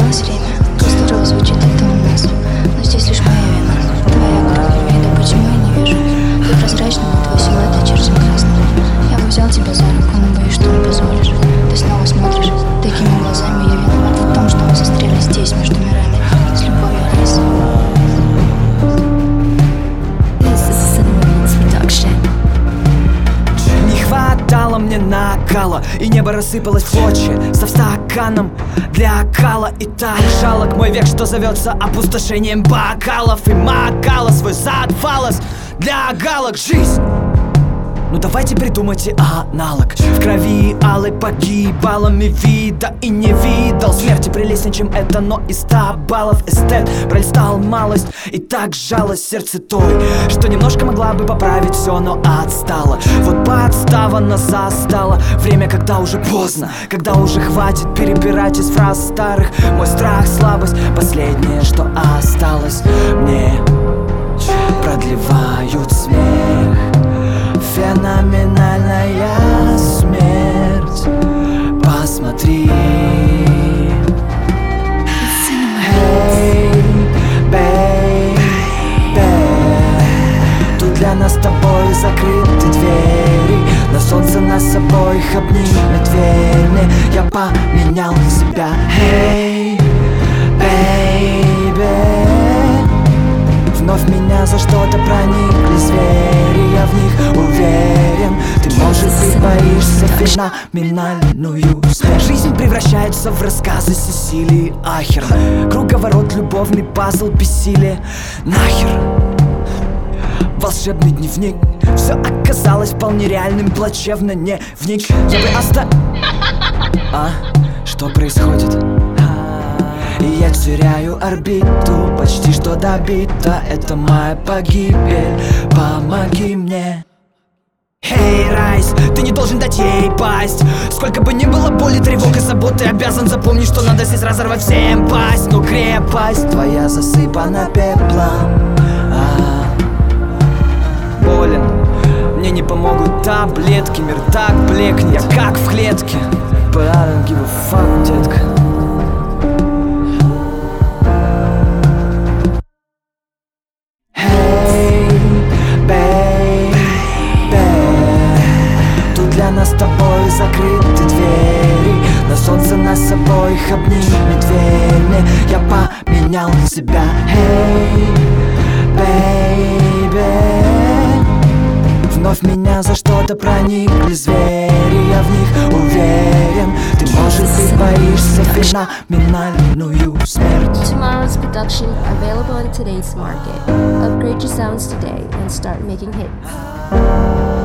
Поменялось время, как здорово звучит это у нас. Но здесь лишь моя вина. Твоя кровь, вида, почему я не вижу? Ты прозрачный, но твой силуэт очерчен красным. Я бы взял тебя за руку, но боюсь, что не позволишь. Ты снова смотришь такими глазами. Я виноват в том, что мы застряли здесь, между мирами. С любовью, Райс. Не хватало мне накала, и небо рассыпалось в клочья. Со стаканом для кала и так жалок мой век, что зовется опустошением бокалов. И макала свой зад фалос для галок. Жизнь, ну давайте придумайте аналог. В крови алой погибалами вида и не видал смерти прелестнее, чем это, но и 100 баллов эстет пролистал малость, и так сжалось сердце той, что немножко могла бы поправить все, но отстала. Вот подстава нас застала. Время, когда уже поздно, когда уже хватит перебирать из фраз старых. Мой страх, слабость, последнее, что осталось мне. Продлевают смех. Феноменальная смерть. Посмотри. Hey, baby. Тут для нас с тобой закрыты двери, но солнце нас обоих обнимет, верь мне. Я поменял себя. Hey, baby. Вновь меня за что-то проникли звери, я в них уверен. Ты, может быть, боишься феноменальную смерть. Жизнь превращается в рассказы Сесилии Ахерн. Круговорот, любовный пазл, бессилие. Нахер волшебный дневник. Все оказалось вполне реальным, плачевно не вник. Я бы что происходит? И я теряю орбиту, почти что добита. Это моя погибель, помоги мне. Эй, Райс, ты не должен дать ей пасть. Сколько бы ни было боли, тревог и забот, ты обязан запомнить, что надо здесь разорвать всем пасть. Но крепость твоя засыпана пеплом. Болен, мне не помогут таблетки. Мир так блекнет, я как в клетке. But I don't give a fuck, детка. Для нас с тобой закрыты двери, но солнце нас обоих обнимет, верь мне. Я поменял себя. Hey, baby. Вновь меня за что-то проникли звери, я в них уверен. Ты, может быть, боишься феноменальную смерть. Tomorrow's production available in today's market. Upgrade your sounds today and start making hits.